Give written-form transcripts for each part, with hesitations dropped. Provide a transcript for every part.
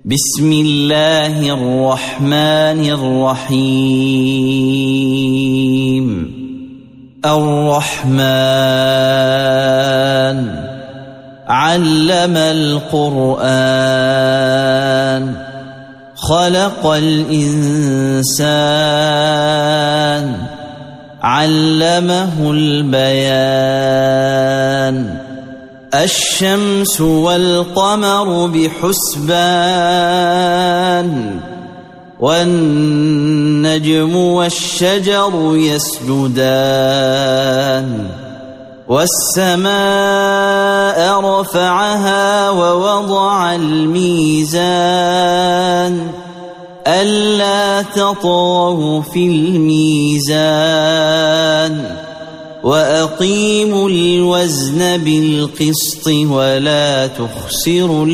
بسم الله الرحمن الرحيم. الرحمن علم القرآن خلق الإنسان علمه البيان. الشمس والقمر بحسبان والنجم والشجر يسجدان. والسماء رفعها ووضع الميزان ألا تطغوا في الميزان وأقيموا الوزن بالقسط ولا تخسروا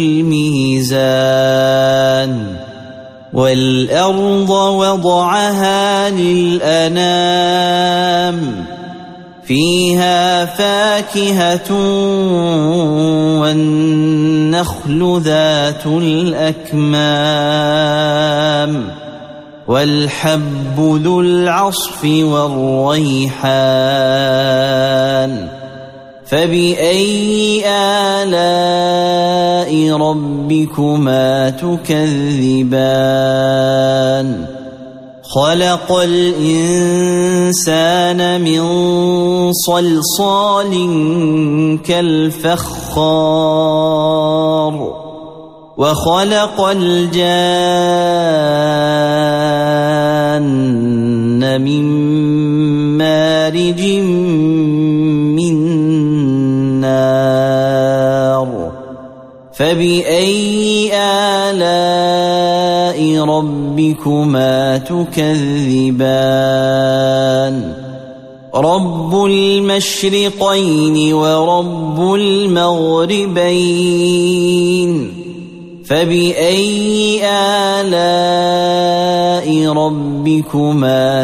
الميزان. والأرض وضعها للأنام فيها فاكهة والنخل ذات الأكمام والحب ذو العصف والريحان. فبأي آلاء ربكما تكذبان؟ خلق الإنسان من صلصال كالفخار وخلق الجان من مارج من نار. فبأي آلاء ربكما تكذبان؟ رب المشرقين ورب المغربين. فبأي آلاء ربكما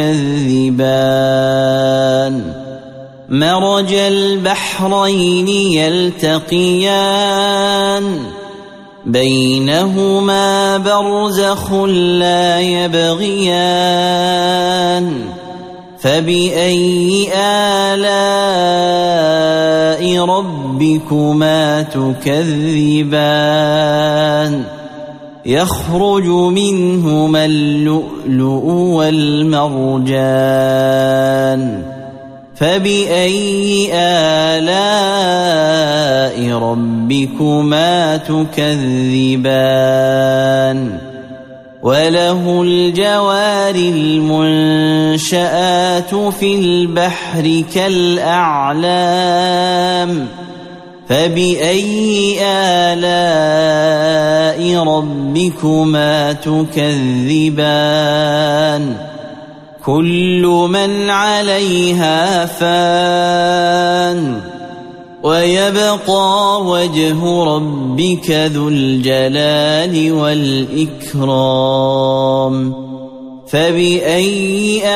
تكذبان؟ مرج البحرين يلتقيان بينهما برزخ لا يبغيان. فبأي آلاء ربكما تكذبان؟ يخرج منهما اللؤلؤ والمرجان. فبأي آلاء ربكما تكذبان؟ وله الجوار المنشآت في البحر كالأعلام. فبأي آلاء ربكما تكذبان؟ كل من عليها فان ويبقى وجه ربك ذو الجلال والإكرام. فبأي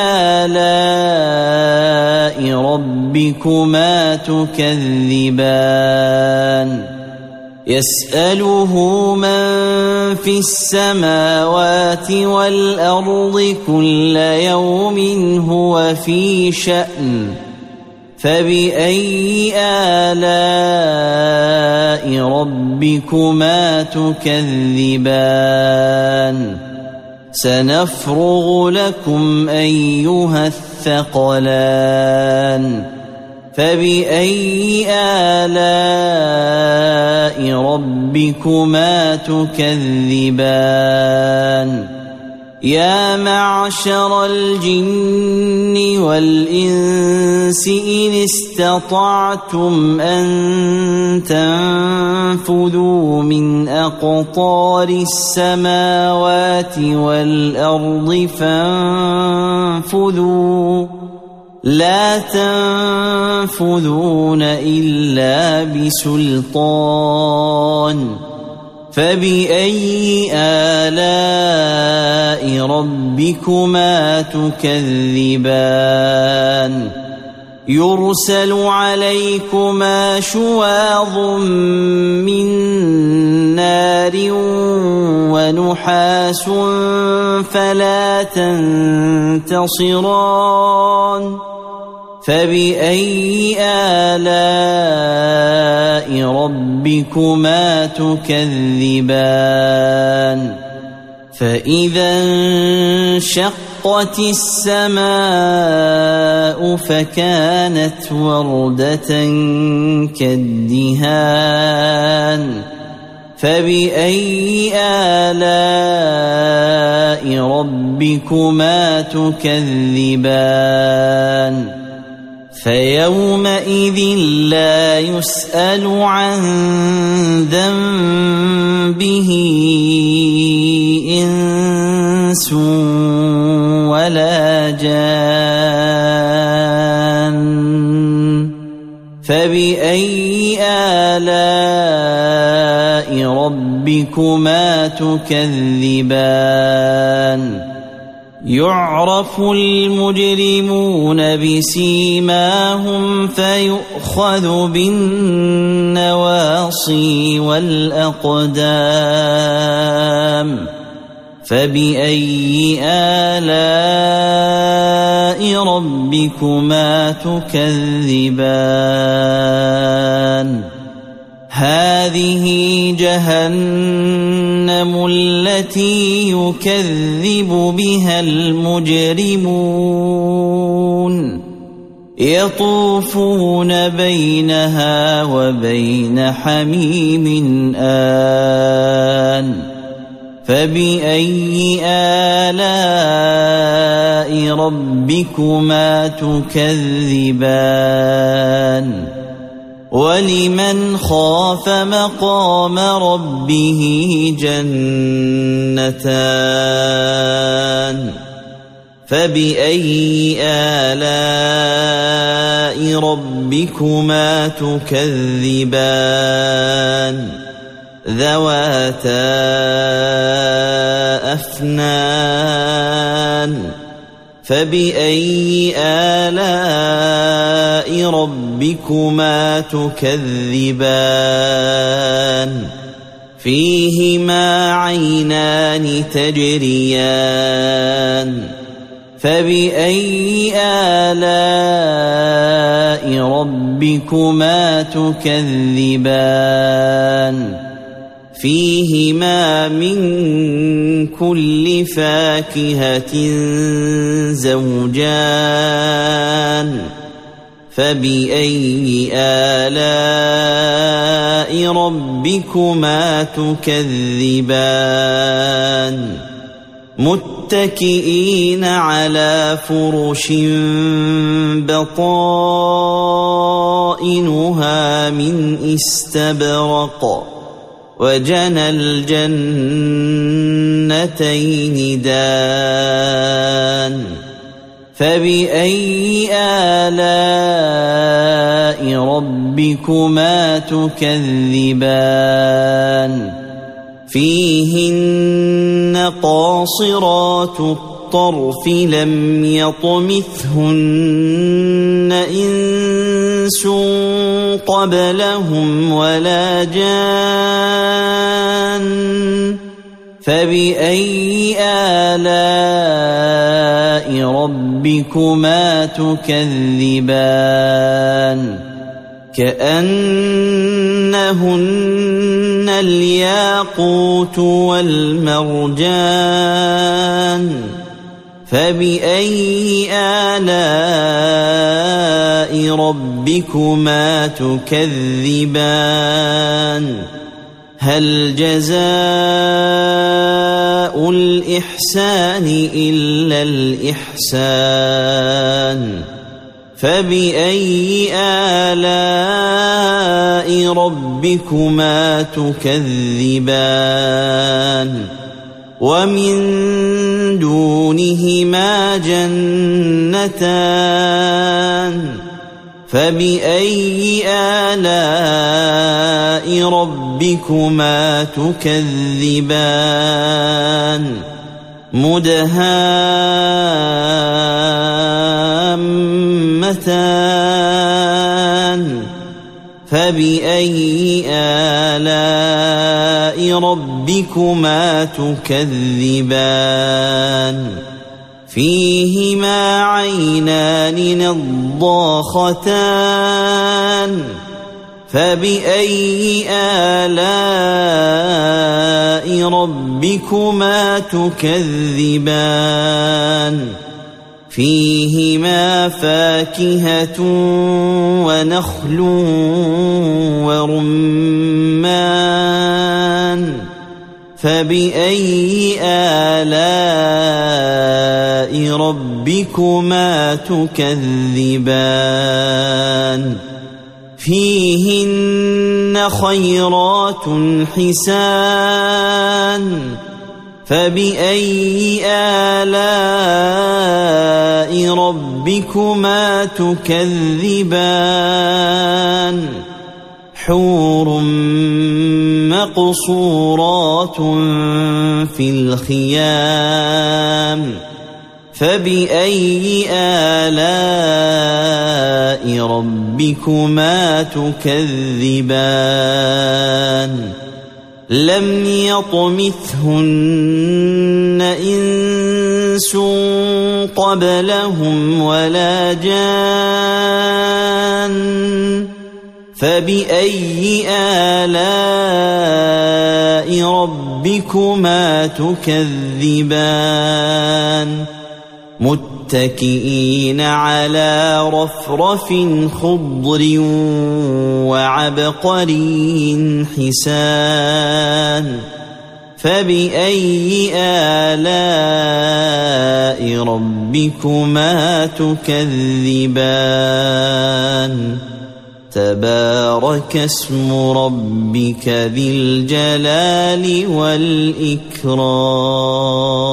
آلاء ربكما تكذبان؟ يسأله من في السماوات والأرض كل يوم هو في شأن. فبأي آلاء ربكما تكذبان؟ سنفرغ لكم أيها الثقلان. فبأي آلاء ربكما تكذبان؟ يا معشر الجن والإنس إن استطعتم أن تنفذوا من أقطار السماوات والأرض فانفذوا لا تنفذون إلا بسلطان. فبأي آلاء ربكما تكذبان؟ يرسل عليكما شواظ من نار ونحاس فلا تنتصران فبأي آلاء ربكما تكذبان فإذا انشقت السماء فكانت وردة كالدهان فبأي آلاء ربكما تكذبان فيومئذ لا يسأل عن ذنبه إنس ولا جان فبأي آلاء ربكما تكذبان يعرف المجرمون بسيماهم فيؤخذ بالنواصي والأقدام فبأي آلاء ربكما تكذبان هذه جهنم التي يكذب بها المجرمون يطوفون بينها وبين حميم آن فبأي آلاء ربكما تكذبان ولمن خاف مقام ربه جنتان فبأي آلاء ربكما تكذبان ذواتا أفنان فبأي آلاء ربكما تكذبان فيهما عينان تجريان فبأي آلاء ربكما تكذبان فيهما من كل فاكهة زوجان فبأي آلاء ربكما تكذبان متكئين على فرش بطائنها من استبرق وجنى الجنتين دان فبأي آلاء ربكما تكذبان فيهن قاصرات الطرف لم يطمثهن إنس قبلهم ولا جان فبأي آلاء ربكما تكذبان كأنهن الياقوت والمرجان فبأي آلاء ربكما تكذبان هل جزاء الإحسان إلا الإحسان فبأي آلاء ربكما تكذبان ومن دونهما جنتان فبأي آلاء ربكما تكذبان مدهامتان فبأي آلاء ربكما تكذبان فيهما عينان نضاختان فبأي آلاء ربكما تكذبان فيهما فاكهة ونخل ورمان فبأي آلاء ربكما تكذبان فيهن خيرات حسان فبأي آلاء ربكما تكذبان حور مقصورات في الخيام فبأي آلاء ربكما تكذبان لم يطمثهن إنس قبلهم ولا جان فبأي آلاء ربكما تكذبان متكئين على رفرف خضر وعبقري حسان فبأي آلاء ربكما تكذبان تبارك اسم ربك ذي الجلال والإكرام